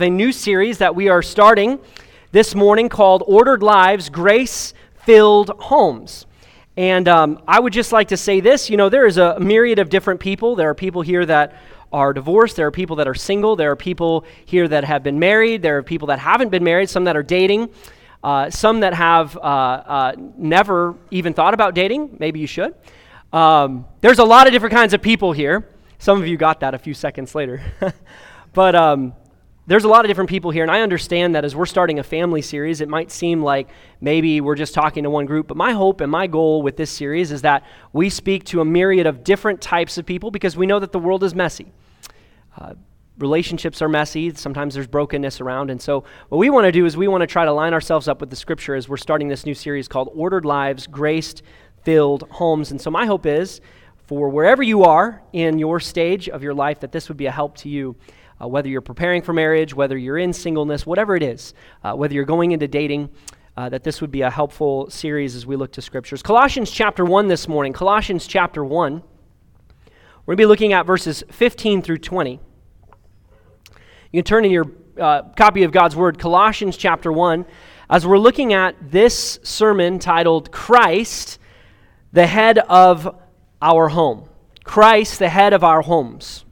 A new series that we are starting this morning called Ordered Lives, Grace-Filled Homes. And I would just like to say this, there is a myriad of different people. There are people here that are divorced. There are people that are single. There are people here that have been married. There are people that haven't been married, some that are dating, some that have never even thought about dating. Maybe you should. There's a lot of different kinds of people here. Some of you got that a few seconds later. But there's a lot of different people here, and I understand that as we're starting a family series, it might seem like maybe we're just talking to one group, but my hope and my goal with this series is that we speak to a myriad of different types of people because we know that the world is messy. Relationships are messy. Sometimes there's brokenness around, and so what we want to do is we want to try to line ourselves up with the Scripture as we're starting this new series called Ordered Lives, Grace-Filled Homes. And so my hope is for wherever you are in your stage of your life that this would be a help to you. Whether you're preparing for marriage, whether you're in singleness, whatever it is, whether you're going into dating, that this would be a helpful series as we look to Scriptures. Colossians chapter 1 this morning. Colossians chapter 1. We're going to be looking at verses 15 through 20. You can turn in your copy of God's Word, Colossians chapter 1, as we're looking at this sermon titled, Christ, the Head of Our Home. Christ, the Head of Our Homes.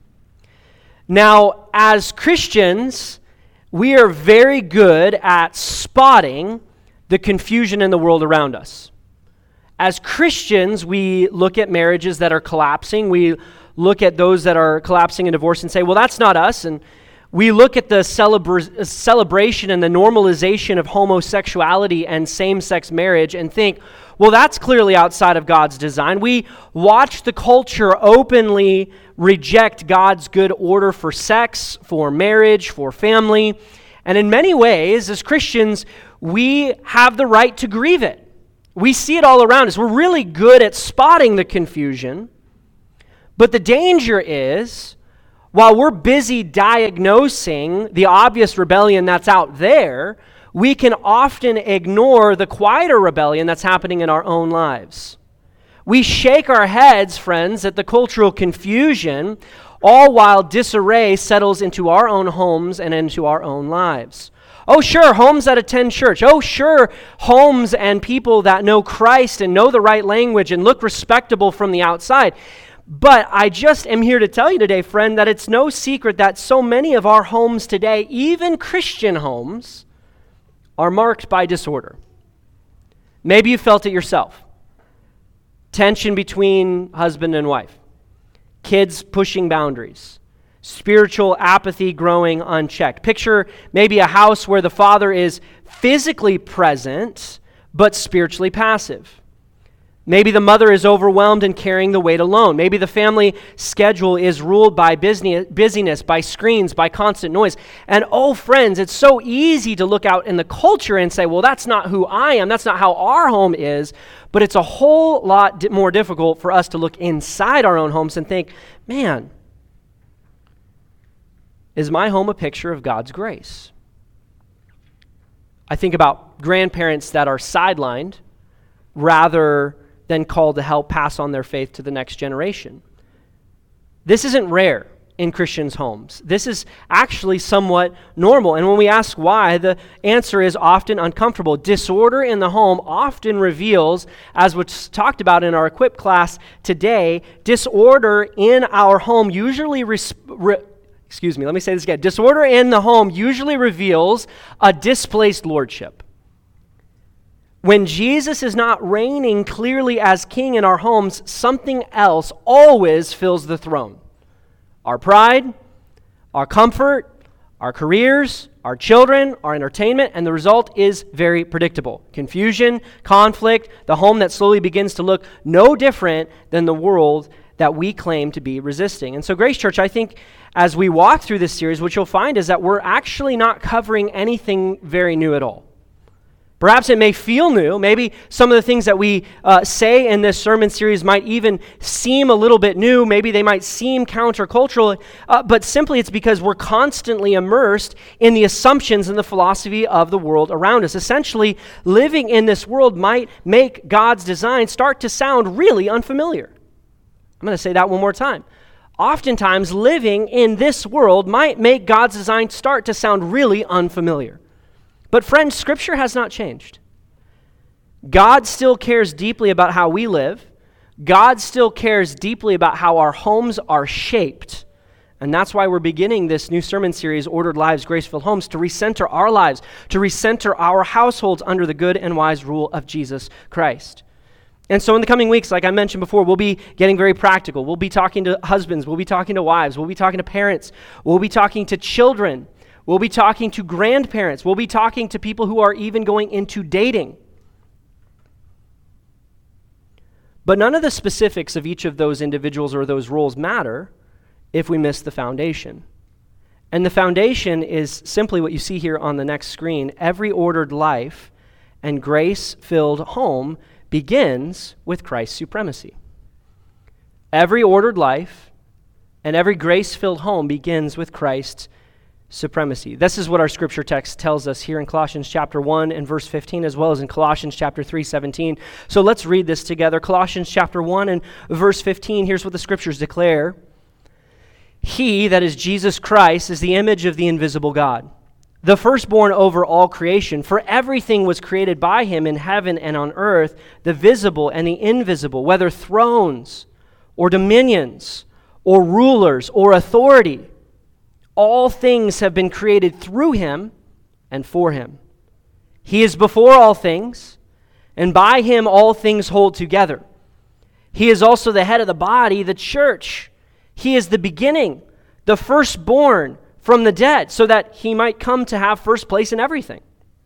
Now, as Christians, we are very good at spotting the confusion in the world around us. As Christians, we look at marriages that are collapsing. We look at those that are collapsing in divorce and say, well, that's not us. And we look at the celebration and the normalization of homosexuality and same-sex marriage and think, well, that's clearly outside of God's design. We watch the culture openly reject God's good order for sex, for marriage, for family. And in many ways, as Christians, we have the right to grieve it. We see it all around us. We're really good at spotting the confusion. But the danger is, while we're busy diagnosing the obvious rebellion that's out there, we can often ignore the quieter rebellion that's happening in our own lives. We shake our heads, friends, at the cultural confusion, all while disarray settles into our own homes and into our own lives. Oh, sure, homes that attend church. Oh, sure, homes and people that know Christ and know the right language and look respectable from the outside. But I just am here to tell you today, friend, that it's no secret that so many of our homes today, even Christian homes, are marked by disorder. Maybe you felt it yourself. Tension between husband and wife. Kids pushing boundaries. Spiritual apathy growing unchecked. Picture maybe a house where the father is physically present, but spiritually passive. Maybe the mother is overwhelmed and carrying the weight alone. Maybe the family schedule is ruled by busyness, by screens, by constant noise. And oh, friends, it's so easy to look out in the culture and say, well, that's not who I am. That's not how our home is. But it's a whole lot more difficult for us to look inside our own homes and think, man, is my home a picture of God's grace? I think about grandparents that are sidelined rather than called to help pass on their faith to the next generation. This isn't rare in Christians' homes. This is actually somewhat normal. And when we ask why, the answer is often uncomfortable. Disorder in the home often reveals, as was talked about in our Equip class today, disorder in our home usually Disorder in the home usually reveals a displaced lordship. When Jesus is not reigning clearly as king in our homes, something else always fills the throne. Our pride, our comfort, our careers, our children, our entertainment, and the result is very predictable. Confusion, conflict, the home that slowly begins to look no different than the world that we claim to be resisting. And so, Grace Church, I think as we walk through this series, what you'll find is that we're actually not covering anything very new at all. Perhaps it may feel new. Maybe some of the things that we say in this sermon series might even seem a little bit new. Maybe they might seem countercultural, but simply it's because we're constantly immersed in the assumptions and the philosophy of the world around us. Essentially, living in this world might make God's design start to sound really unfamiliar. I'm going to say that one more time. oftentimes living in this world might make God's design start to sound really unfamiliar. But friends, Scripture has not changed. God still cares deeply about how we live. God still cares deeply about how our homes are shaped. And that's why we're beginning this new sermon series, Ordered Lives, Grace-Filled Homes, to recenter our lives, to recenter our households under the good and wise rule of Jesus Christ. And so in the coming weeks, like I mentioned before, we'll be getting very practical. We'll be talking to husbands. We'll be talking to wives. We'll be talking to parents. We'll be talking to children. We'll be talking to grandparents. We'll be talking to people who are even going into dating. But none of the specifics of each of those individuals or those roles matter if we miss the foundation. And the foundation is simply what you see here on the next screen. Every ordered life and grace-filled home begins with Christ's supremacy. Every ordered life and every grace-filled home begins with Christ's supremacy. This is what our scripture text tells us here in Colossians chapter 1 and verse 15, as well as in Colossians chapter 3:17. So let's read this together. Colossians chapter 1 and verse 15, here's what the scriptures declare. He, that is Jesus Christ, is the image of the invisible God, the firstborn over all creation. For everything was created by him in heaven and on earth, the visible and the invisible, whether thrones or dominions or rulers or authority. All things have been created through him and for him. He is before all things, and by him all things hold together. He is also the head of the body, the church. He is the beginning, the firstborn from the dead, so that he might come to have first place in everything.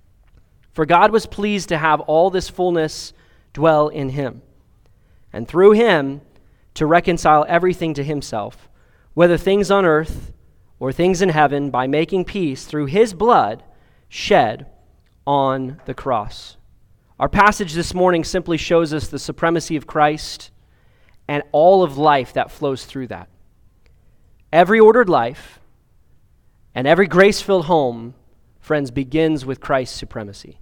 For God was pleased to have all this fullness dwell in him, and through him to reconcile everything to himself, whether things on earth or things in heaven, by making peace through his blood shed on the cross. Our passage this morning simply shows us the supremacy of Christ and all of life that flows through that. Every ordered life and every grace-filled home, friends, begins with Christ's supremacy.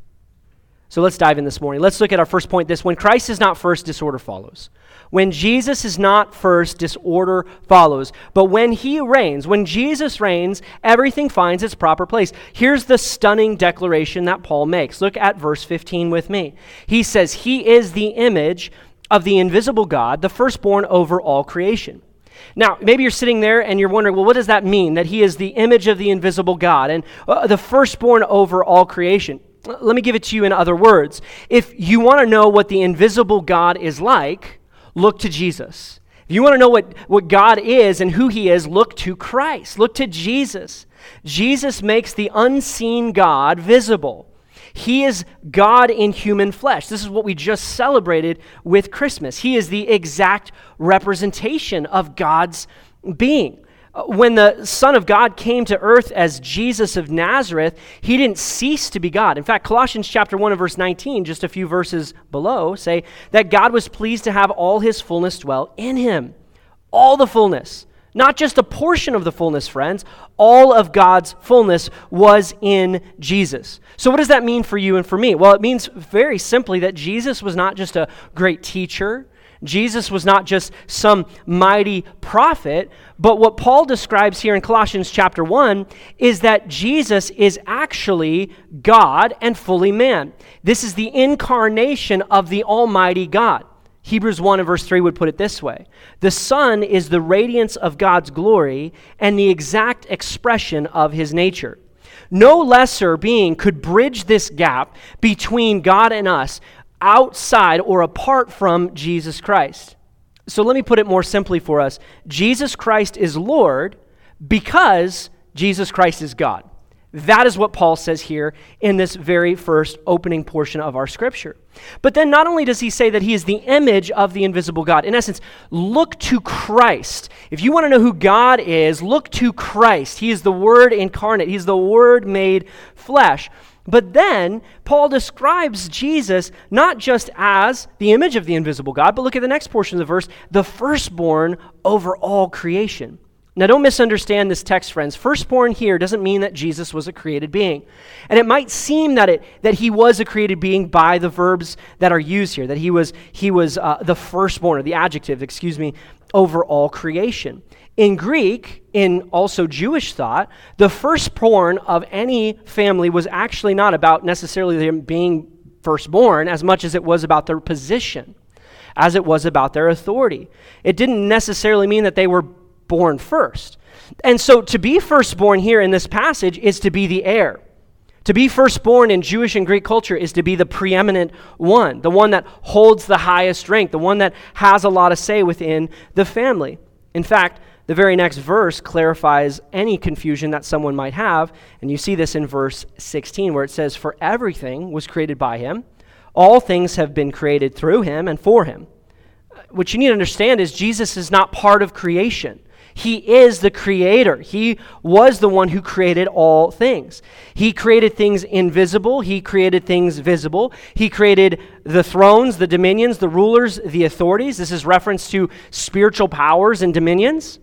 So let's dive in this morning. Let's look at our first point, this. When Christ is not first, disorder follows. When Jesus is not first, disorder follows. But when he reigns, when Jesus reigns, everything finds its proper place. Here's the stunning declaration that Paul makes. Look at verse 15 with me. He says, he is the image of the invisible God, the firstborn over all creation. Now, maybe you're sitting there and you're wondering, well, what does that mean, that he is the image of the invisible God and the firstborn over all creation? Let me give it to you in other words. If you want to know what the invisible God is like, look to Jesus. If you want to know what God is and who he is, look to Christ. Look to Jesus. Jesus makes the unseen God visible. He is God in human flesh. This is what we just celebrated with Christmas. He is the exact representation of God's being. When the Son of God came to earth as Jesus of Nazareth, he didn't cease to be God. In fact, Colossians chapter 1 and verse 19, just a few verses below, say that God was pleased to have all his fullness dwell in him. All the fullness. Not just a portion of the fullness, friends. All of God's fullness was in Jesus. So what does that mean for you and for me? Well, it means very simply that Jesus was not just a great teacher. Jesus was not just some mighty prophet, but what Paul describes here in Colossians chapter 1 is that Jesus is actually God and fully man. This is the incarnation of the Almighty God. Hebrews 1 and verse 3 would put it this way. The Son is the radiance of God's glory and the exact expression of his nature. No lesser being could bridge this gap between God and us outside or apart from Jesus Christ. So let me put it more simply for us. Jesus Christ is Lord because Jesus Christ is God. That is what Paul says here in this very first opening portion of our scripture. But then not only does he say that he is the image of the invisible God, in essence, look to Christ. If you want to know who God is, look to Christ. He is the Word incarnate. He's the Word made flesh. But then Paul describes Jesus not just as the image of the invisible God, but look at the next portion of the verse, the firstborn over all creation. Now don't misunderstand this text, friends. Firstborn here doesn't mean that Jesus was a created being. And it might seem that he was a created being by the verbs that are used here, that he was the firstborn, or the adjective, over all creation. In Greek, in also Jewish thought, the firstborn of any family was actually not about necessarily them being firstborn as much as it was about their position, as it was about their authority. It didn't necessarily mean that they were born first. And so to be firstborn here in this passage is to be the heir. To be firstborn in Jewish and Greek culture is to be the preeminent one, the one that holds the highest rank, the one that has a lot of say within the family. In fact, the very next verse clarifies any confusion that someone might have, and you see this in verse 16 where it says, "For everything was created by him, all things have been created through him and for him." What you need to understand is Jesus is not part of creation. He is the creator. He was the one who created all things. He created things invisible. He created things visible. He created the thrones, the dominions, the rulers, the authorities. This is reference to spiritual powers and dominions.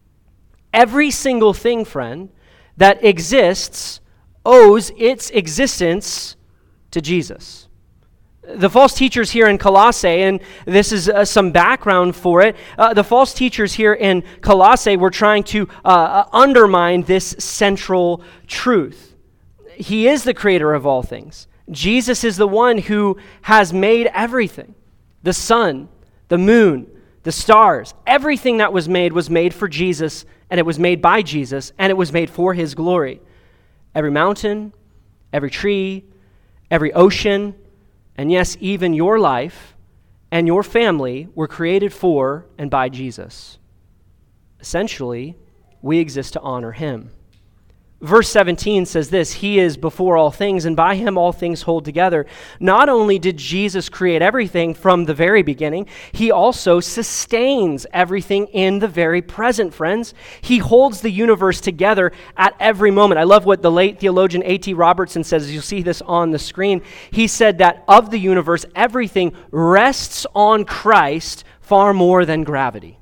Every single thing, friend, that exists owes its existence to Jesus. The false teachers here in Colossae, and this is some background for it, the false teachers here in Colossae were trying to undermine this central truth. He is the creator of all things. Jesus is the one who has made everything. The sun, the moon, the stars, everything that was made for Jesus, and it was made by Jesus, and it was made for his glory. Every mountain, every tree, every ocean, and yes, even your life and your family were created for and by Jesus. Essentially, we exist to honor him. Verse 17 says this, "He is before all things, and by him all things hold together." Not only did Jesus create everything from the very beginning, he also sustains everything in the very present, friends. He holds the universe together at every moment. I love what the late theologian A.T. Robertson says. You'll see this on the screen. He said that of the universe, everything rests on Christ far more than gravity.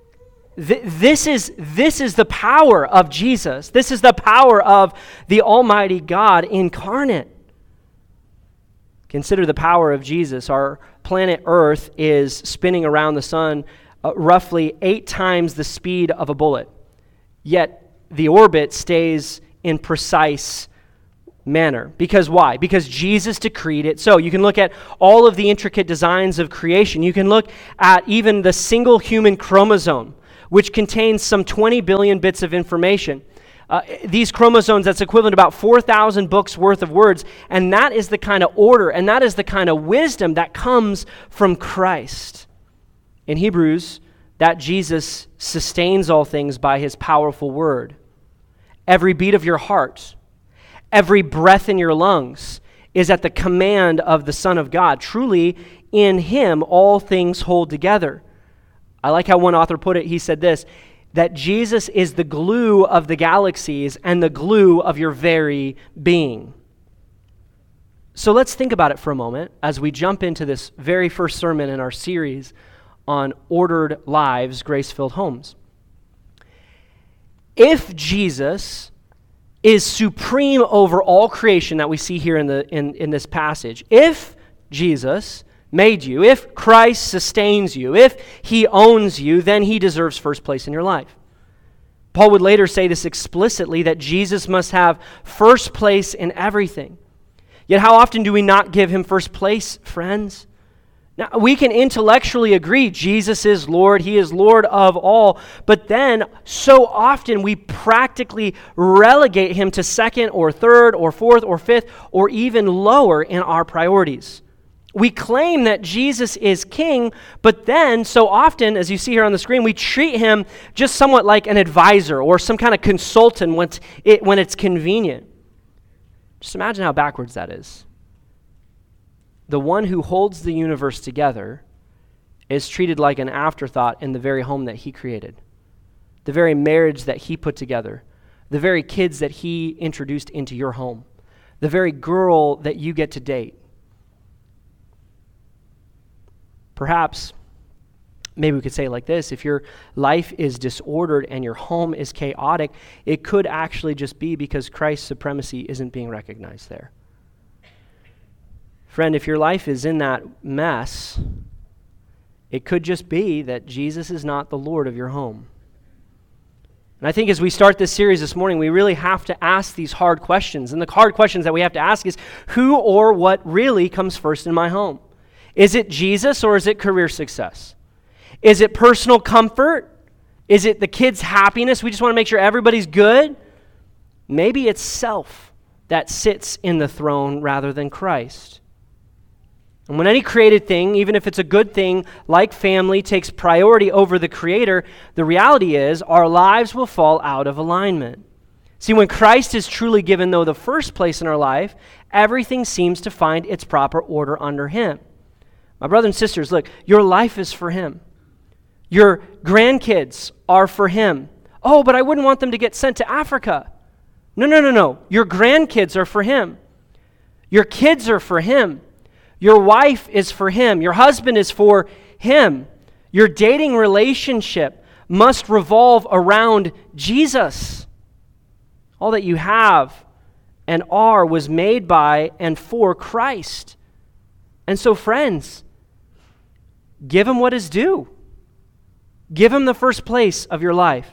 This is the power of Jesus. This is the power of the Almighty God incarnate. Consider the power of Jesus. Our planet Earth is spinning around the sun roughly 8 times the speed of a bullet. Yet the orbit stays in precise manner. Because why? Because Jesus decreed it so. You can look at all of the intricate designs of creation. You can look at even the single human chromosome, which contains some 20 billion bits of information. These chromosomes, that's equivalent to about 4,000 books worth of words, and that is the kind of order, and that is the kind of wisdom that comes from Christ. In Hebrews, that Jesus sustains all things by his powerful word. Every beat of your heart, every breath in your lungs is at the command of the Son of God. Truly, in him all things hold together. I like how one author put it. He said this, that Jesus is the glue of the galaxies and the glue of your very being. So let's think about it for a moment as we jump into this very first sermon in our series on ordered lives, grace-filled homes. If Jesus is supreme over all creation that we see here in this passage, if Jesus made you, if Christ sustains you, if he owns you, then he deserves first place in your life. Paul would later say this explicitly, that Jesus must have first place in everything. Yet how often do we not give him first place, friends? Now, we can intellectually agree Jesus is Lord, he is Lord of all, but then so often we practically relegate him to second or third or fourth or fifth or even lower in our priorities. We claim that Jesus is king, but then so often, as you see here on the screen, we treat him just somewhat like an advisor or some kind of consultant when it's convenient. Just imagine how backwards that is. The one who holds the universe together is treated like an afterthought in the very home that he created, the very marriage that he put together, the very kids that he introduced into your home, the very girl that you get to date. Perhaps, maybe we could say it like this, if your life is disordered and your home is chaotic, it could actually just be because Christ's supremacy isn't being recognized there. Friend, if your life is in that mess, it could just be that Jesus is not the Lord of your home. And I think as we start this series this morning, we really have to ask these hard questions. And the hard questions that we have to ask is, who or what really comes first in my home? Is it Jesus or is it career success? Is it personal comfort? Is it the kids' happiness? We just want to make sure everybody's good? Maybe it's self that sits in the throne rather than Christ. And when any created thing, even if it's a good thing, like family, takes priority over the Creator, the reality is our lives will fall out of alignment. See, when Christ is truly given, though, the first place in our life, everything seems to find its proper order under Him. My brothers and sisters, look, your life is for Him. Your grandkids are for Him. Oh, but I wouldn't want them to get sent to Africa. No. Your grandkids are for Him. Your kids are for Him. Your wife is for Him. Your husband is for Him. Your dating relationship must revolve around Jesus. All that you have and are was made by and for Christ. And so, friends, give Him what is due. Give Him the first place of your life.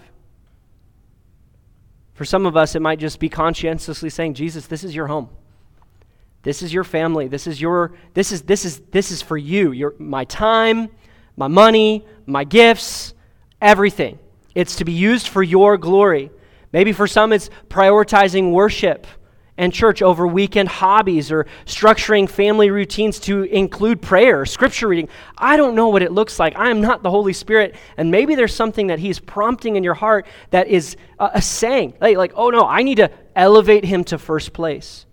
For some of us, it might just be conscientiously saying, Jesus, this is your home. This is your family. This is for you. My time, my money, my gifts, everything. It's to be used for your glory. Maybe for some it's prioritizing worship and church over weekend hobbies or structuring family routines to include prayer or scripture reading. I don't know what it looks like. I am not the Holy Spirit. And maybe there's something that He's prompting in your heart that is a saying. Like, oh no, I need to elevate Him to first place.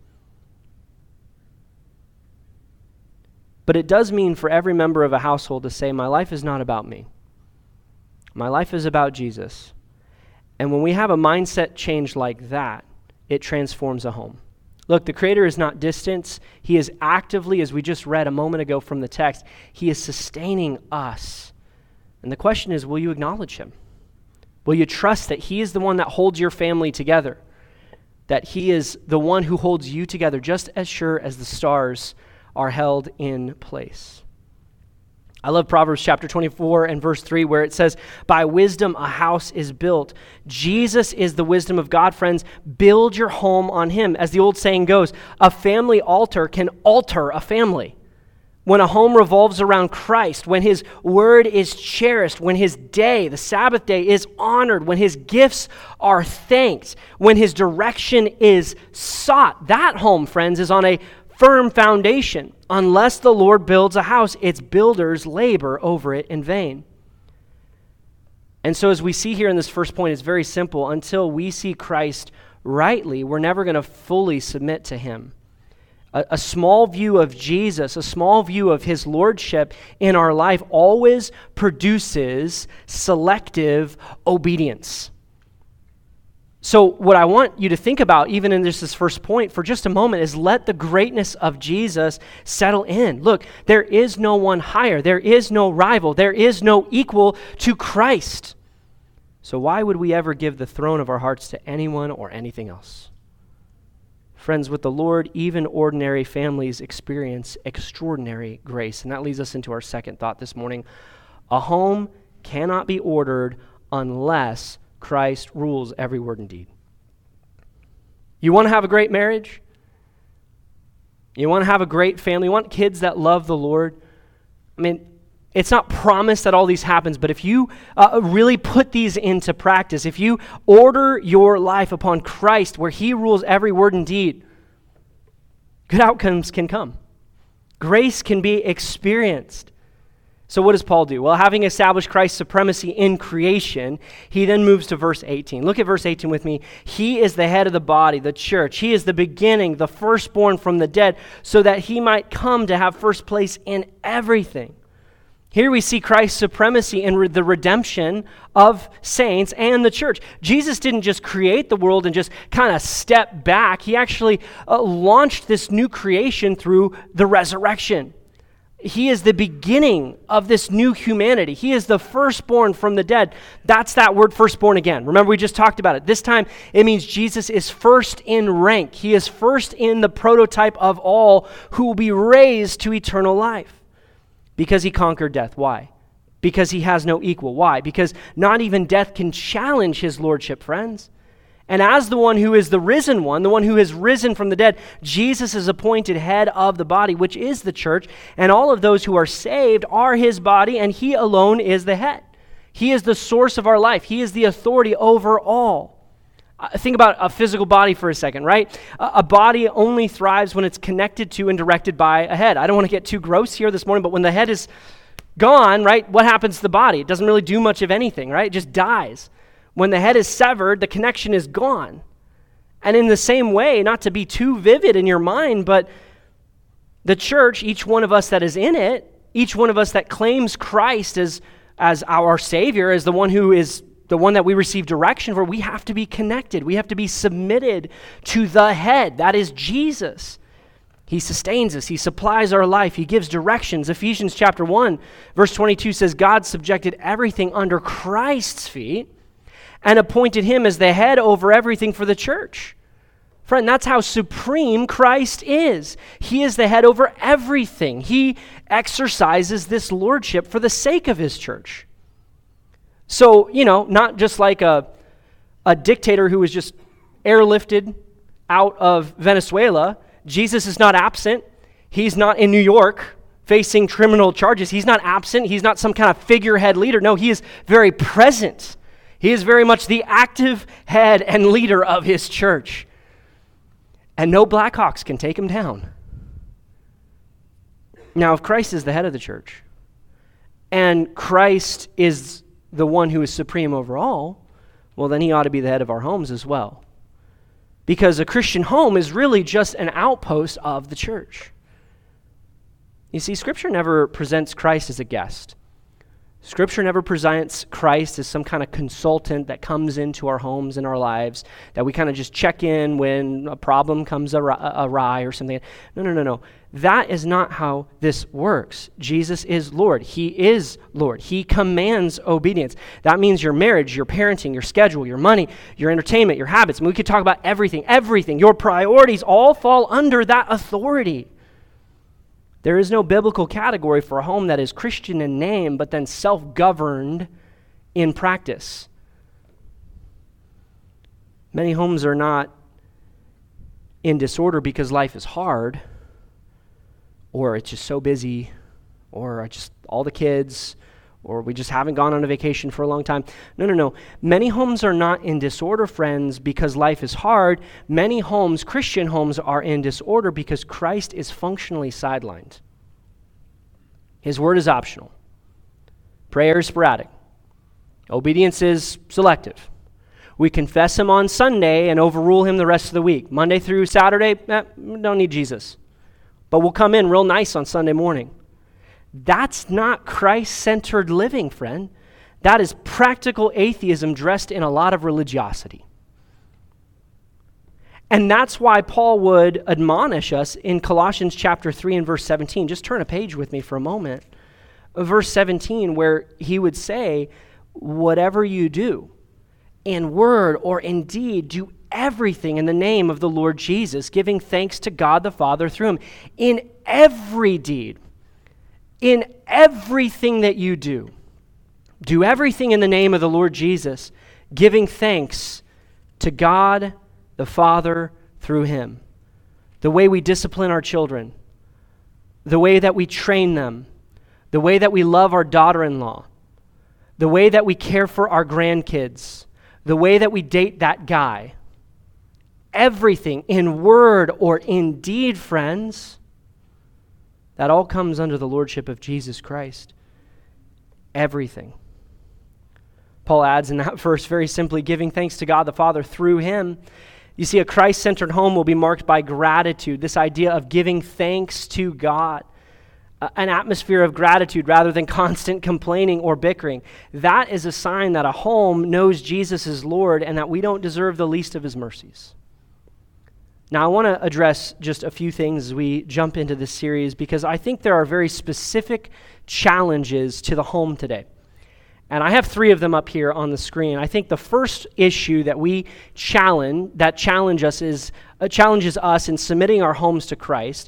But it does mean for every member of a household to say, my life is not about me. My life is about Jesus. And when we have a mindset change like that, it transforms a home. Look, the Creator is not distant. He is actively, as we just read a moment ago from the text, He is sustaining us. And the question is, will you acknowledge Him? Will you trust that He is the one that holds your family together? That He is the one who holds you together just as sure as the stars are held in place. I love Proverbs chapter 24 and verse 3 where it says, by wisdom a house is built. Jesus is the wisdom of God, friends. Build your home on Him. As the old saying goes, a family altar can alter a family. When a home revolves around Christ, when His word is cherished, when His day, the Sabbath day, is honored, when His gifts are thanked, when His direction is sought, that home, friends, is on a firm foundation. Unless the Lord builds a house, its builders labor over it in vain. And so as we see here in this first point, it's very simple. Until we see Christ rightly, we're never going to fully submit to Him. A small view of Jesus, a small view of His lordship in our life always produces selective obedience. So what I want you to think about, even in this first point for just a moment, is let the greatness of Jesus settle in. Look, there is no one higher. There is no rival. There is no equal to Christ. So why would we ever give the throne of our hearts to anyone or anything else? Friends, with the Lord, even ordinary families experience extraordinary grace. And that leads us into our second thought this morning. A home cannot be ordered unless Christ rules every word and deed. You want to have a great marriage? You want to have a great family? You want kids that love the Lord? I mean, it's not promised that all these happens, but if you really put these into practice, if you order your life upon Christ where He rules every word and deed, good outcomes can come. Grace can be experienced. So what does Paul do? Well, having established Christ's supremacy in creation, he then moves to verse 18. Look at verse 18 with me. He is the head of the body, the church. He is the beginning, the firstborn from the dead, so that He might come to have first place in everything. Here we see Christ's supremacy in the redemption of saints and the church. Jesus didn't just create the world and just kind of step back. He actually launched this new creation through the resurrection. He is the beginning of this new humanity. He is the firstborn from the dead. That's that word firstborn again. Remember, we just talked about it. This time, it means Jesus is first in rank. He is first in the prototype of all who will be raised to eternal life because He conquered death. Why? because he has no equal. Why? Because not even death can challenge his lordship, friends. And as the one who is the risen one, the one who has risen from the dead, Jesus is appointed head of the body, which is the church, and all of those who are saved are his body, and he alone is the head. He is the source of our life. He is the authority over all. Think about a physical body for a second, right? A body only thrives when it's connected to and directed by a head. I don't want to get too gross here this morning, but when the head is gone, right, what happens to the body? It doesn't really do much of anything, right? It just dies. When the head is severed, the connection is gone. And in the same way, not to be too vivid in your mind, but the church, each one of us that is in it, each one of us that claims Christ as our Savior, as the one who is the one that we receive direction for, we have to be connected. We have to be submitted to the head. That is Jesus. He sustains us. He supplies our life. He gives directions. Ephesians chapter 1, verse 22 says, God subjected everything under Christ's feet and appointed him as the head over everything for the church. Friend, that's how supreme Christ is. He is the head over everything. He exercises this lordship for the sake of his church. So, not just like a dictator who was just airlifted out of Venezuela. Jesus is not absent. He's not in New York facing criminal charges. He's not absent. He's not some kind of figurehead leader. No, he is very present. He is very much the active head and leader of his church. And no Blackhawks can take him down. Now, if Christ is the head of the church, and Christ is the one who is supreme over all, well, then he ought to be the head of our homes as well. Because a Christian home is really just an outpost of the church. You see, Scripture never presents Christ as a guest. Scripture never presents Christ as some kind of consultant that comes into our homes and our lives, that we kind of just check in when a problem comes awry or something. No. That is not how this works. Jesus is Lord. He is Lord. He commands obedience. That means your marriage, your parenting, your schedule, your money, your entertainment, your habits. And we could talk about everything. Your priorities all fall under that authority. There is no biblical category for a home that is Christian in name, but then self-governed in practice. Many homes are not in disorder because life is hard, or it's just so busy, or just all the kids, or we just haven't gone on a vacation for a long time. No. Many homes are not in disorder, friends, because life is hard. Many homes, Christian homes, are in disorder because Christ is functionally sidelined. His word is optional. Prayer is sporadic. Obedience is selective. We confess him on Sunday and overrule him the rest of the week. Monday through Saturday, don't need Jesus. But we'll come in real nice on Sunday morning. That's not Christ-centered living, friend. That is practical atheism dressed in a lot of religiosity. And that's why Paul would admonish us in Colossians chapter 3 and verse 17. Just turn a page with me for a moment. Verse 17, where he would say, whatever you do, in word or in deed, do everything in the name of the Lord Jesus, giving thanks to God the Father through him. In every deed, in everything that you do everything in the name of the Lord Jesus, giving thanks to God the Father through him. The way we discipline our children, the way that we train them, the way that we love our daughter-in-law, the way that we care for our grandkids, the way that we date that guy. Everything in word or in deed, friends, that all comes under the lordship of Jesus Christ. Everything. Paul adds in that verse very simply, giving thanks to God the Father through him. You see, a Christ-centered home will be marked by gratitude, this idea of giving thanks to God, an atmosphere of gratitude rather than constant complaining or bickering. That is a sign that a home knows Jesus is Lord and that we don't deserve the least of his mercies. Now, I want to address just a few things as we jump into this series because I think there are very specific challenges to the home today. And I have 3 of them up here on the screen. I think the first issue that challenges us in submitting our homes to Christ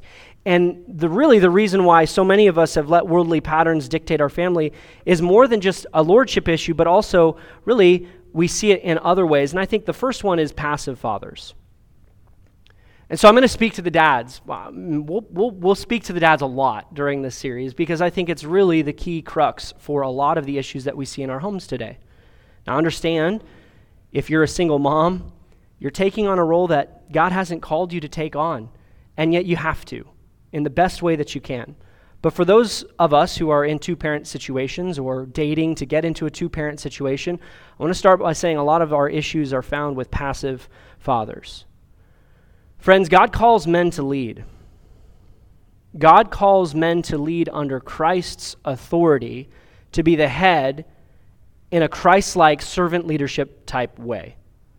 And the reason why so many of us have let worldly patterns dictate our family is more than just a lordship issue, but also really we see it in other ways. And I think the first one is passive fathers. And so I'm going to speak to the dads. We'll speak to the dads a lot during this series because I think it's really the key crux for a lot of the issues that we see in our homes today. Now understand, if you're a single mom, you're taking on a role that God hasn't called you to take on, and yet you have to in the best way that you can. But for those of us who are in two-parent situations or dating to get into a two-parent situation, I want to start by saying a lot of our issues are found with passive fathers. Friends, God calls men to lead. God calls men to lead under Christ's authority, to be the head in a Christ-like servant leadership type way.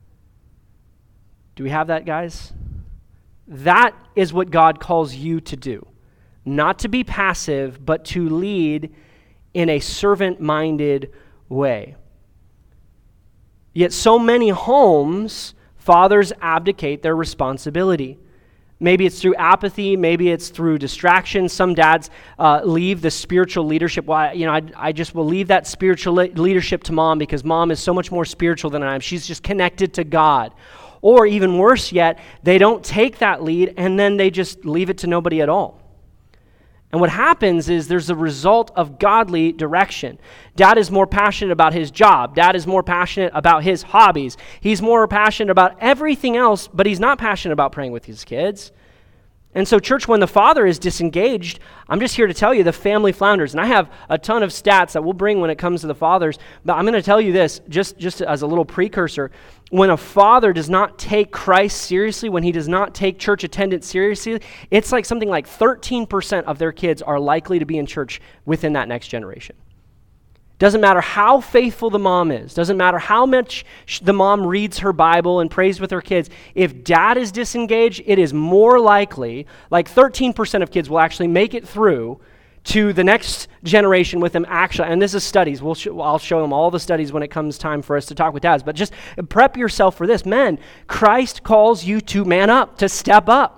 Do we have that, guys? That is what God calls you to do. Not to be passive, but to lead in a servant-minded way. Yet so many homes, fathers abdicate their responsibility. Maybe it's through apathy, maybe it's through distraction. Some dads leave the spiritual leadership. Well, I just will leave that spiritual leadership to mom because mom is so much more spiritual than I am. She's just connected to God. Or even worse yet, they don't take that lead and then they just leave it to nobody at all. And what happens is there's a result of godly direction. Dad is more passionate about his job. Dad is more passionate about his hobbies. He's more passionate about everything else, but he's not passionate about praying with his kids. And so, church, when the father is disengaged, I'm just here to tell you the family flounders. And I have a ton of stats that we'll bring when it comes to the fathers, but I'm going to tell you this, just as a little precursor. When a father does not take Christ seriously, when he does not take church attendance seriously, it's like something like 13% of their kids are likely to be in church within that next generation. Doesn't matter how faithful the mom is. Doesn't matter how much the mom reads her Bible and prays with her kids. If dad is disengaged, it is more likely, like 13% of kids will actually make it through to the next generation with them actually. And this is studies. I'll show them all the studies when it comes time for us to talk with dads. But just prep yourself for this. Men, Christ calls you to man up, to step up.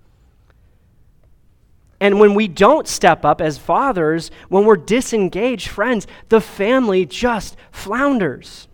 And when we don't step up as fathers, when we're disengaged, friends, the family just flounders.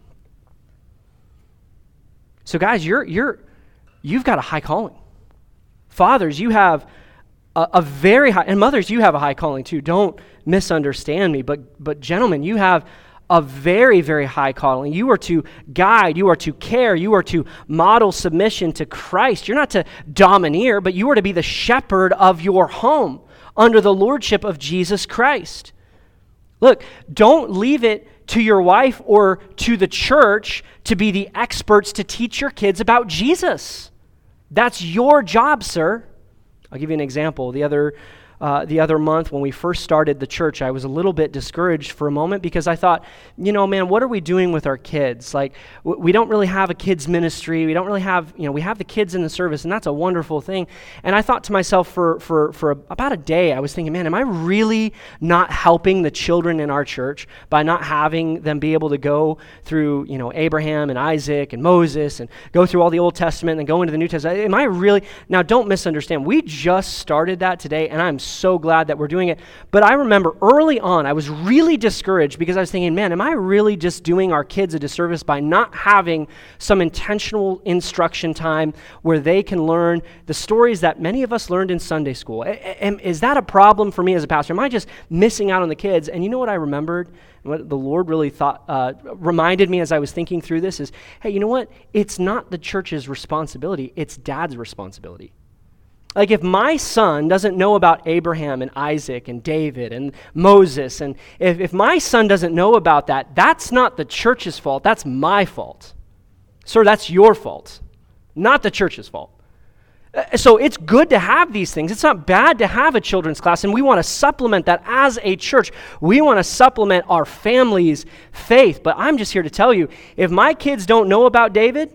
So guys, you've got a high calling. Fathers, you have a very high, and mothers, you have a high calling too. Don't misunderstand me, but gentlemen, you have a very, very high calling. You are to guide, you are to care, you are to model submission to Christ. You're not to domineer, but you are to be the shepherd of your home under the lordship of Jesus Christ. Look, don't leave it to your wife or to the church to be the experts to teach your kids about Jesus. That's your job, sir. I'll give you an example. The other month when we first started the church, I was a little bit discouraged for a moment because I thought, man, what are we doing with our kids? Like, we don't really have a kids ministry. We don't really have, we have the kids in the service, and that's a wonderful thing. And I thought to myself for about a day, I was thinking, man, am I really not helping the children in our church by not having them be able to go through, Abraham and Isaac and Moses and go through all the Old Testament and go into the New Testament? Am I really? Now, don't misunderstand. We just started that today, and I'm so glad that we're doing it. But I remember early on, I was really discouraged because I was thinking, man, am I really just doing our kids a disservice by not having some intentional instruction time where they can learn the stories that many of us learned in Sunday school? Is that a problem for me as a pastor? Am I just missing out on the kids? And you know what I remembered? What the Lord really reminded me as I was thinking through this is, hey, you know what? It's not the church's responsibility. It's dad's responsibility. Like, if my son doesn't know about Abraham and Isaac and David and Moses, and if my son doesn't know about that, that's not the church's fault, that's my fault. Sir, that's your fault, not the church's fault. So it's good to have these things. It's not bad to have a children's class, and we want to supplement that as a church. We want to supplement our family's faith. But I'm just here to tell you, if my kids don't know about David,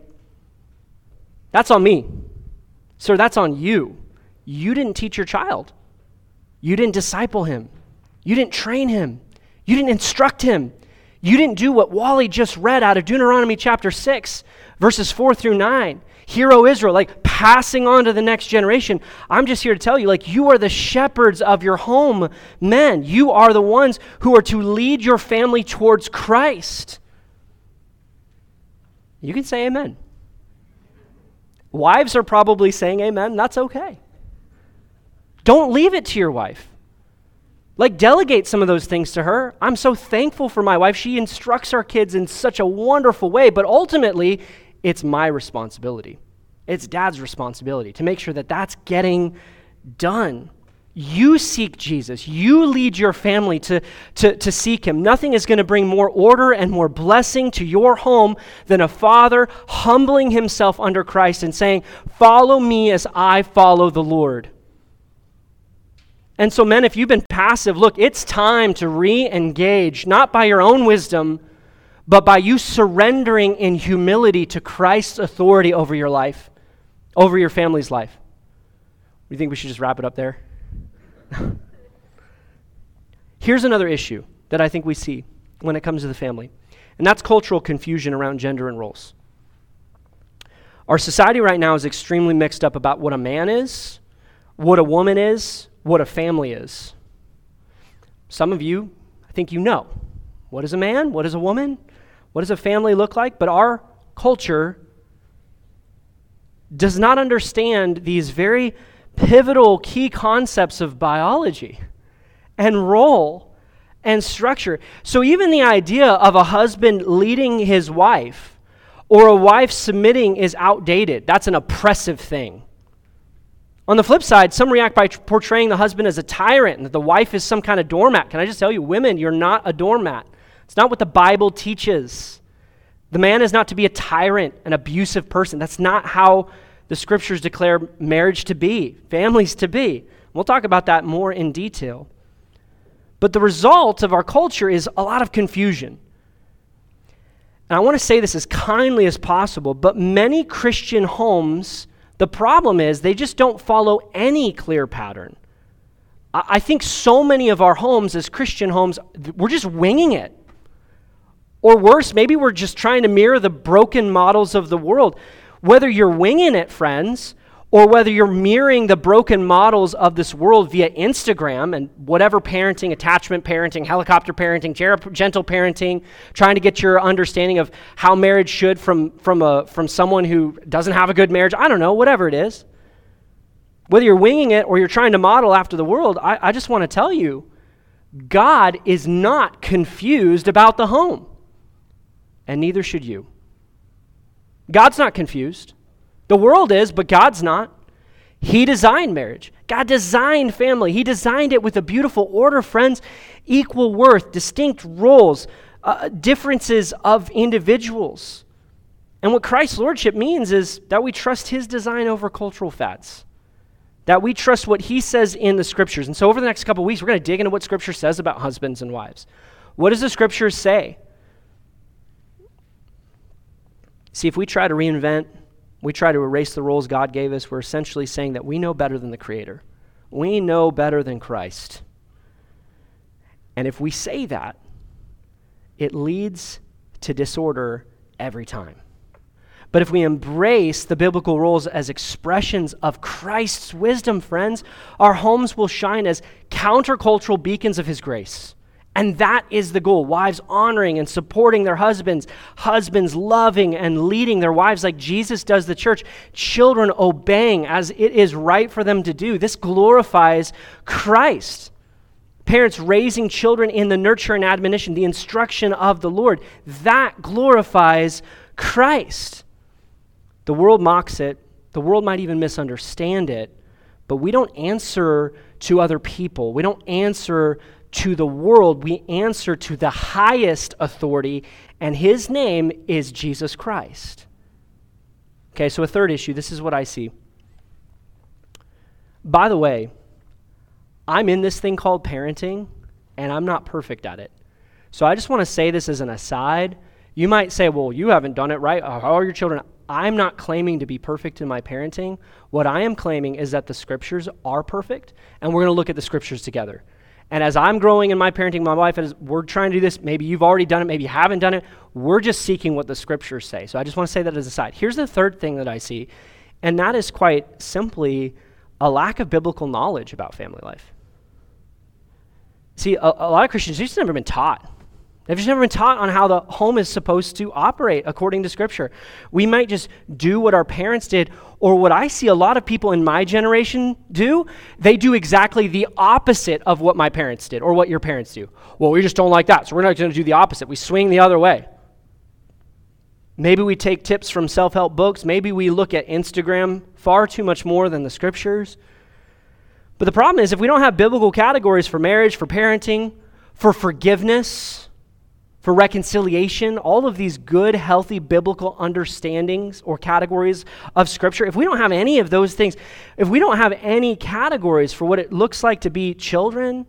that's on me. Sir, that's on you. You didn't teach your child. You didn't disciple him. You didn't train him. You didn't instruct him. You didn't do what Wally just read out of Deuteronomy chapter 6, verses 4 through 9. Hear, O Israel, like passing on to the next generation. I'm just here to tell you, like, you are the shepherds of your home, men. You are the ones who are to lead your family towards Christ. You can say amen. Wives are probably saying amen. That's okay. Don't leave it to your wife. Like, delegate some of those things to her. I'm so thankful for my wife. She instructs our kids in such a wonderful way, but ultimately, it's my responsibility. It's dad's responsibility to make sure that that's getting done. You seek Jesus. You lead your family to seek him. Nothing is going to bring more order and more blessing to your home than a father humbling himself under Christ and saying, follow me as I follow the Lord. And so, men, if you've been passive, look, it's time to re-engage, not by your own wisdom, but by you surrendering in humility to Christ's authority over your life, over your family's life. Do you think we should just wrap it up there? Here's another issue that I think we see when it comes to the family, and that's cultural confusion around gender and roles. Our society right now is extremely mixed up about what a man is, what a woman is, what a family is. Some of you, I think you know. What is a man? What is a woman? What does a family look like? But our culture does not understand these very pivotal key concepts of biology and role and structure. So even the idea of a husband leading his wife or a wife submitting is outdated. That's an oppressive thing. On the flip side, some react by portraying the husband as a tyrant and that the wife is some kind of doormat. Can I just tell you, women, you're not a doormat. It's not what the Bible teaches. The man is not to be a tyrant, an abusive person. That's not how the scriptures declare marriage to be, families to be. We'll talk about that more in detail. But the result of our culture is a lot of confusion. And I want to say this as kindly as possible, but many Christian homes, the problem is they just don't follow any clear pattern. I think so many of our homes as Christian homes, we're just winging it. Or worse, maybe we're just trying to mirror the broken models of the world. Whether you're winging it, friends, or whether you're mirroring the broken models of this world via Instagram and whatever parenting, attachment parenting, helicopter parenting, gentle parenting, trying to get your understanding of how marriage should from someone who doesn't have a good marriage, I don't know, whatever it is. Whether you're winging it or you're trying to model after the world, I just want to tell you, God is not confused about the home, and neither should you. God's not confused. The world is, but God's not. He designed marriage. God designed family. He designed it with a beautiful order, friends, equal worth, distinct roles, differences of individuals. And what Christ's lordship means is that we trust his design over cultural fads, that we trust what he says in the scriptures. And so over the next couple of weeks, we're going to dig into what scripture says about husbands and wives. What does the scripture say? See, if we try to reinvent, we try to erase the roles God gave us, we're essentially saying that we know better than the Creator. We know better than Christ. And if we say that, it leads to disorder every time. But if we embrace the biblical roles as expressions of Christ's wisdom, friends, our homes will shine as countercultural beacons of his grace. And that is the goal. Wives honoring and supporting their husbands. Husbands loving and leading their wives like Jesus does the church. Children obeying as it is right for them to do. This glorifies Christ. Parents raising children in the nurture and admonition, the instruction of the Lord. That glorifies Christ. The world mocks it. The world might even misunderstand it. But we don't answer to other people. We don't answer to the world. We answer to the highest authority, and his name is Jesus Christ. Okay, so a third issue, this is what I see. By the way, I'm in this thing called parenting, and I'm not perfect at it. So I just want to say this as an aside. You might say, well, you haven't done it right. How are your children? I'm not claiming to be perfect in my parenting. What I am claiming is that the scriptures are perfect, and we're going to look at the scriptures together. And as I'm growing in my parenting, my wife, as we're trying to do this, maybe you've already done it, maybe you haven't done it, we're just seeking what the scriptures say. So I just want to say that as a side. Here's the third thing that I see, And that is quite simply a lack of biblical knowledge about family life. See, a lot of Christians, they've just never been taught. They've just never been taught on how the home is supposed to operate according to Scripture. We might just do what our parents did, or what I see a lot of people in my generation do. They do exactly the opposite of what my parents did or what your parents do. Well, we just don't like that, so we're not going to do the opposite. We swing the other way. Maybe we take tips from self-help books. Maybe we look at Instagram far too much more than the Scriptures. But the problem is, if we don't have biblical categories for marriage, for parenting, for forgiveness, for reconciliation, all of these good, healthy, biblical understandings or categories of Scripture, if we don't have any of those things, if we don't have any categories for what it looks like to be children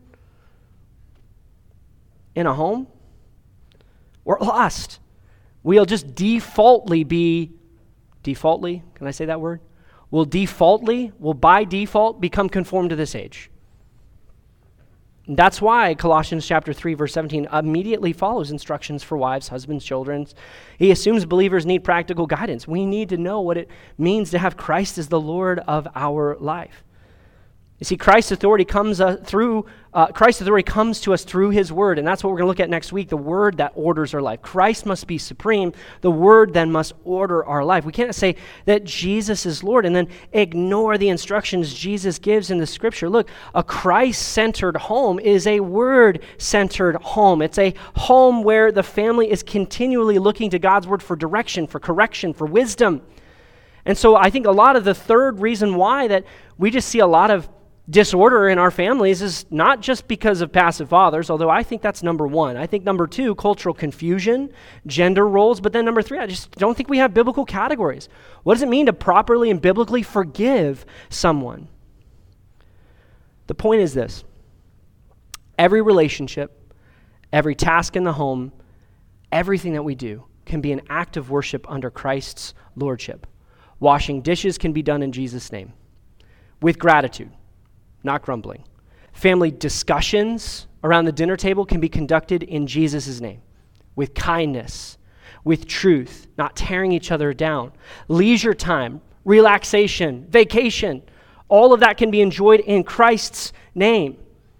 in a home, we're lost. We'll just defaultly, can I say that word? We'll by default become conformed to this age. And that's why Colossians chapter 3, verse 17 immediately follows instructions for wives, husbands, children. He assumes believers need practical guidance. We need to know what it means to have Christ as the Lord of our life. You see, Christ's authority comes to us through His Word, and that's what we're going to look at next week, the Word that orders our life. Christ must be supreme. The Word then must order our life. We can't say that Jesus is Lord and then ignore the instructions Jesus gives in the Scripture. Look, a Christ-centered home is a Word-centered home. It's a home where the family is continually looking to God's Word for direction, for correction, for wisdom. And so I think a lot of the third reason why that we just see a lot of disorder in our families is not just because of passive fathers, although I think that's number one. I think number two, cultural confusion, gender roles, but then number three, I just don't think we have biblical categories. What does it mean to properly and biblically forgive someone? The point is this: every relationship, every task in the home, everything that we do can be an act of worship under Christ's lordship. Washing dishes can be done in Jesus' name, with gratitude, not grumbling. Family discussions around the dinner table can be conducted in Jesus' name, with kindness, with truth, not tearing each other down. Leisure time, relaxation, vacation, all of that can be enjoyed in Christ's name.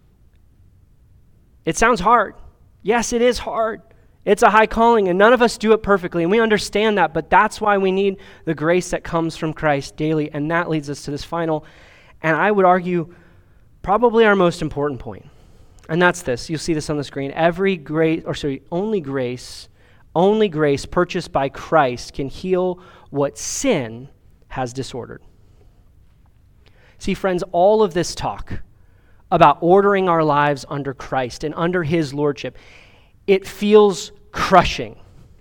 It sounds hard. Yes, it is hard. It's a high calling, and none of us do it perfectly, and we understand that, but that's why we need the grace that comes from Christ daily, and that leads us to this final, and I would argue, probably our most important point, and that's this. You'll see this on the screen. Only grace purchased by Christ can heal what sin has disordered. See, friends, all of this talk about ordering our lives under Christ and under His lordship, it feels crushing.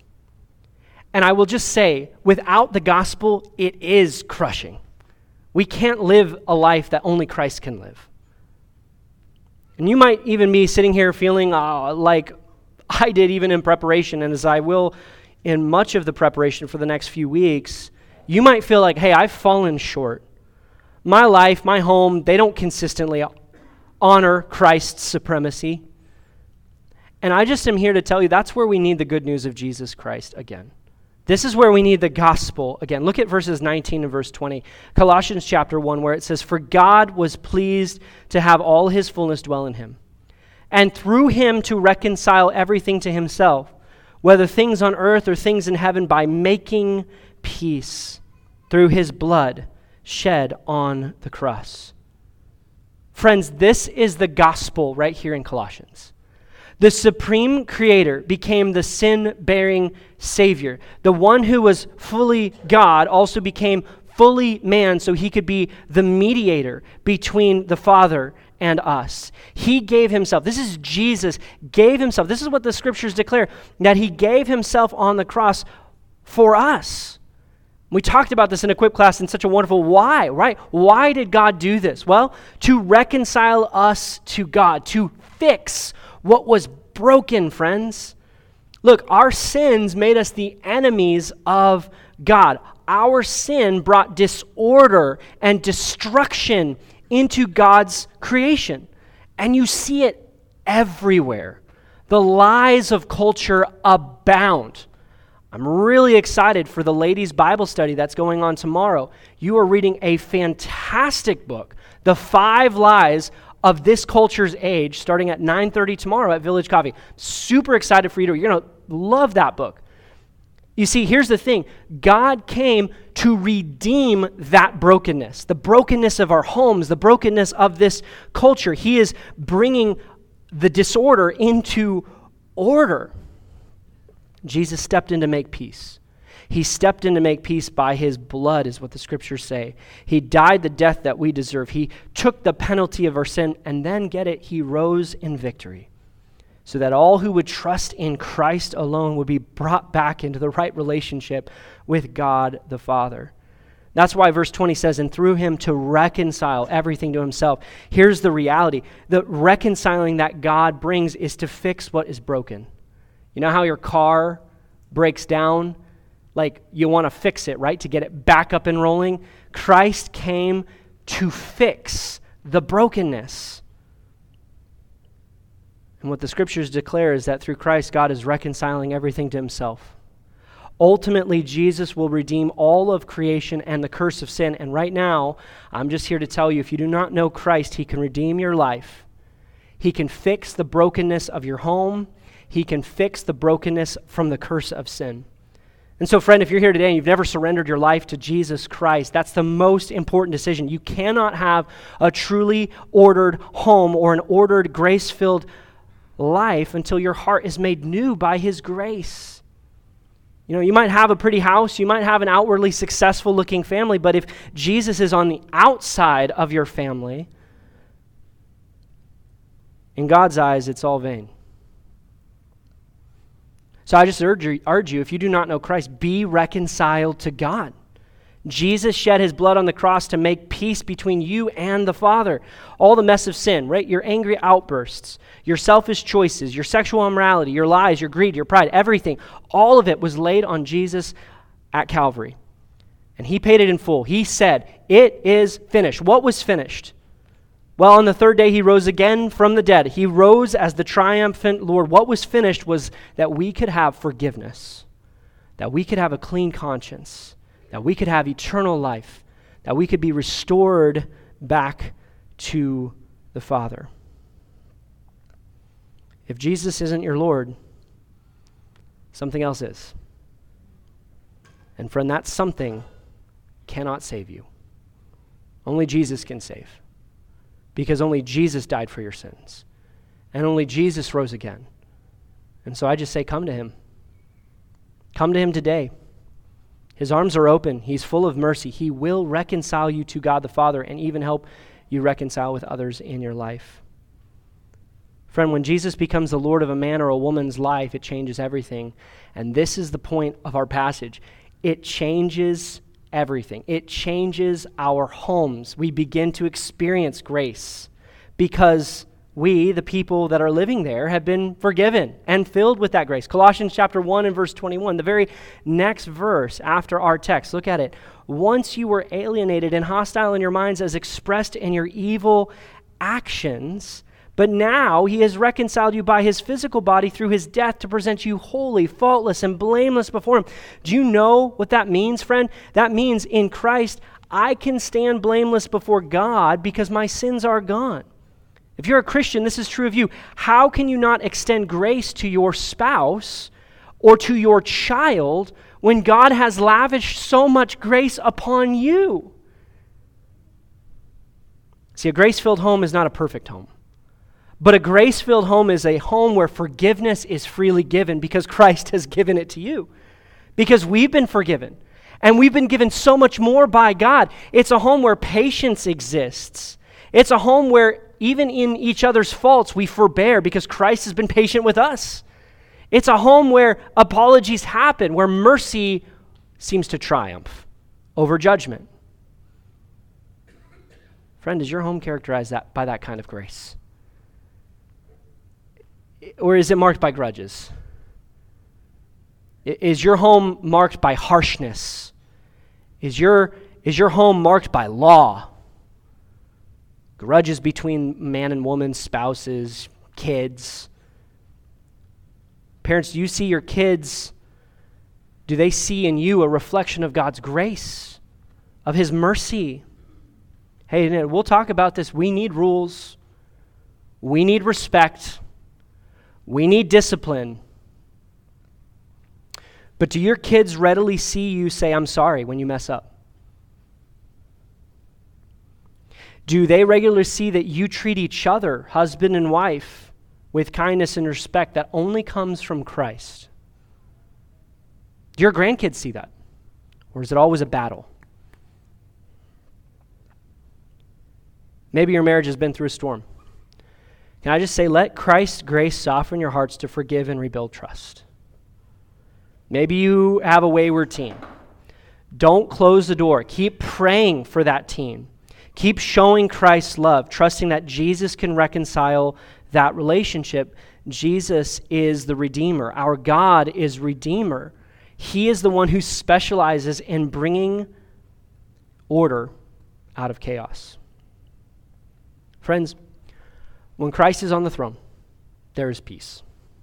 And I will just say, without the gospel, it is crushing. We can't live a life that only Christ can live. And you might even be sitting here feeling like I did even in preparation, and as I will in much of the preparation for the next few weeks, you might feel like, hey, I've fallen short. My life, my home, they don't consistently honor Christ's supremacy. And I just am here to tell you that's where we need the good news of Jesus Christ again. This is where we need the gospel again. Look at verses 19 and verse 20. Colossians chapter 1, where it says, "For God was pleased to have all His fullness dwell in Him, and through Him to reconcile everything to Himself, whether things on earth or things in heaven, by making peace through His blood shed on the cross." Friends, this is the gospel right here in Colossians. The supreme creator became the sin-bearing Savior. The one who was fully God also became fully man so He could be the mediator between the Father and us. He gave Himself. This is Jesus gave Himself. This is what the Scriptures declare, that He gave Himself on the cross for us. We talked about this in Equip class in such a wonderful why, right? Why did God do this? Well, to reconcile us to God, to fix what was broken, friends. Look, our sins made us the enemies of God. Our sin brought disorder and destruction into God's creation. And you see it everywhere. The lies of culture abound. I'm really excited for the ladies' Bible study that's going on tomorrow. You are reading a fantastic book, The 5 Lies of This Culture's Age, starting at 9:30 tomorrow at Village Coffee. Super excited for you to read. You're going to love that book. You see, here's the thing. God came to redeem that brokenness, the brokenness of our homes, the brokenness of this culture. He is bringing the disorder into order. Jesus stepped in to make peace. He stepped in to make peace by his blood, is what the scriptures say. He died the death that we deserve. He took the penalty of our sin, and then, get it, he rose in victory, so that all who would trust in Christ alone would be brought back into the right relationship with God the Father. That's why verse 20 says, and through him to reconcile everything to himself. Here's the reality. The reconciling that God brings is to fix what is broken. You know how your car breaks down? Like you want to fix it, right? To get it back up and rolling. Christ came to fix the brokenness. And what the scriptures declare is that through Christ, God is reconciling everything to himself. Ultimately, Jesus will redeem all of creation and the curse of sin. And right now, I'm just here to tell you, if you do not know Christ, he can redeem your life. He can fix the brokenness of your home. He can fix the brokenness from the curse of sin. And so, friend, if you're here today and you've never surrendered your life to Jesus Christ, that's the most important decision. You cannot have a truly ordered home or an ordered, grace-filled life until your heart is made new by his grace. You know, you might have a pretty house, you might have an outwardly successful-looking family, but if Jesus is on the outside of your family, in God's eyes, it's all vain. So I just urge you, if you do not know Christ, be reconciled to God. Jesus shed his blood on the cross to make peace between you and the Father. All the mess of sin, right? Your angry outbursts, your selfish choices, your sexual immorality, your lies, your greed, your pride, everything, all of it was laid on Jesus at Calvary. And he paid it in full. He said, it is finished. What was finished? Well, on the third day, he rose again from the dead. He rose as the triumphant Lord. What was finished was that we could have forgiveness, that we could have a clean conscience, that we could have eternal life, that we could be restored back to the Father. If Jesus isn't your Lord, something else is. And friend, that something cannot save you. Only Jesus can save. Because only Jesus died for your sins. And only Jesus rose again. And so I just say, come to him. Come to him today. His arms are open. He's full of mercy. He will reconcile you to God the Father and even help you reconcile with others in your life. Friend, when Jesus becomes the Lord of a man or a woman's life, it changes everything. And this is the point of our passage. It changes everything. It changes our homes. We begin to experience grace because we, the people that are living there, have been forgiven and filled with that grace. Colossians chapter 1 and verse 21, the very next verse after our text. Look at it. Once you were alienated and hostile in your minds as expressed in your evil actions, but now he has reconciled you by his physical body through his death to present you holy, faultless, and blameless before him. Do you know what that means, friend? That means in Christ, I can stand blameless before God because my sins are gone. If you're a Christian, this is true of you. How can you not extend grace to your spouse or to your child when God has lavished so much grace upon you? See, a grace-filled home is not a perfect home. But a grace-filled home is a home where forgiveness is freely given because Christ has given it to you. Because we've been forgiven. And we've been given so much more by God. It's a home where patience exists. It's a home where even in each other's faults we forbear because Christ has been patient with us. It's a home where apologies happen, where mercy seems to triumph over judgment. Friend, is your home characterized by that kind of grace? Or is it marked by grudges? Is your home marked by harshness? Is your home marked by law? Grudges between man and woman, spouses, kids. Parents, do you see your kids Do they see in you a reflection of God's grace, of his mercy? Hey, we'll talk about this. We need rules. We need respect. We need discipline. But do your kids readily see you say, I'm sorry, when you mess up? Do they regularly see that you treat each other, husband and wife, with kindness and respect that only comes from Christ? Do your grandkids see that? Or is it always a battle? Maybe your marriage has been through a storm. Can I just say, let Christ's grace soften your hearts to forgive and rebuild trust. Maybe you have a wayward teen. Don't close the door. Keep praying for that teen. Keep showing Christ's love, trusting that Jesus can reconcile that relationship. Jesus is the Redeemer. Our God is Redeemer. He is the one who specializes in bringing order out of chaos. Friends, when Christ is on the throne, there is peace.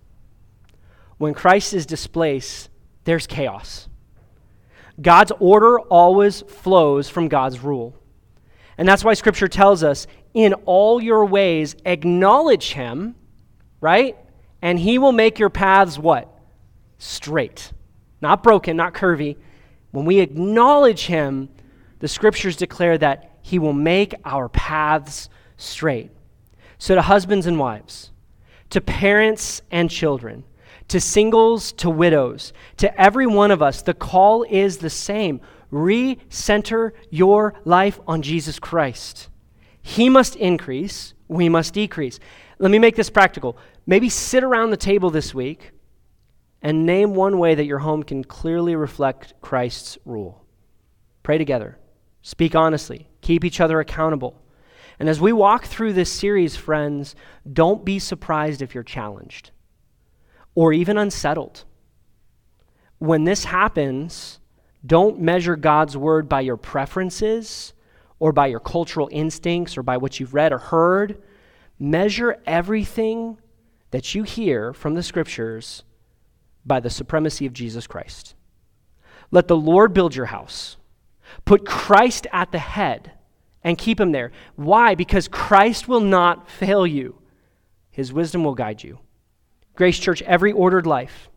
When Christ is displaced, there's chaos. God's order always flows from God's rule. And that's why Scripture tells us, in all your ways, acknowledge him, right? And he will make your paths what? Straight. Not broken, not curvy. When we acknowledge him, the Scriptures declare that he will make our paths straight. So to husbands and wives, to parents and children, to singles, to widows, to every one of us, the call is the same. Recenter your life on Jesus Christ. He must increase, we must decrease. Let me make this practical. Maybe sit around the table this week and name one way that your home can clearly reflect Christ's rule. Pray together. Speak honestly. Keep each other accountable. And as we walk through this series, friends, don't be surprised if you're challenged or even unsettled. When this happens, don't measure God's word by your preferences or by your cultural instincts or by what you've read or heard. Measure everything that you hear from the Scriptures by the supremacy of Jesus Christ. Let the Lord build your house. Put Christ at the head and keep him there. Why? Because Christ will not fail you. His wisdom will guide you. Grace Church, every ordered life,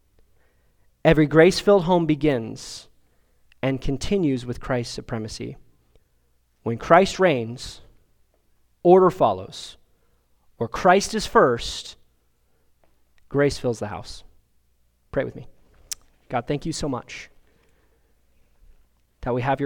every grace-filled home begins and continues with Christ's supremacy. When Christ reigns, order follows. Where Christ is first, grace fills the house. Pray with me. God, thank you so much that we have your